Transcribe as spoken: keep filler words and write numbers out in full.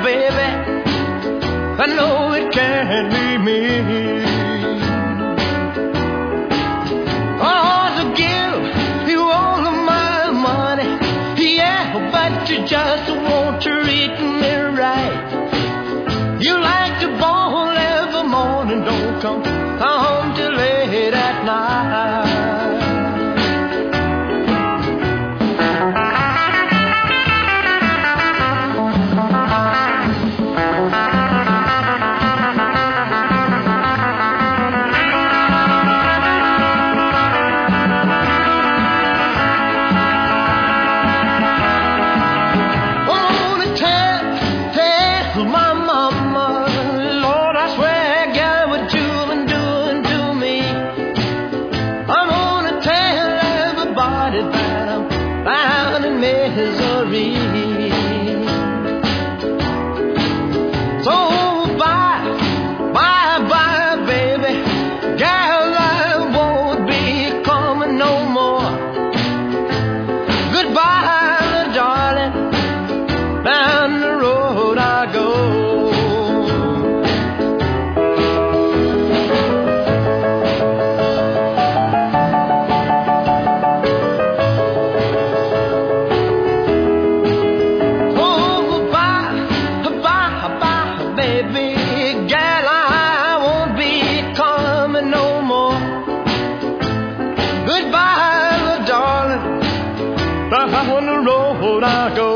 baby, I know it can't be me. I ought to give you all of my money, yeah, but you just won't treat me right. You like to ball every morning, don't come home till late at night. On the road I go.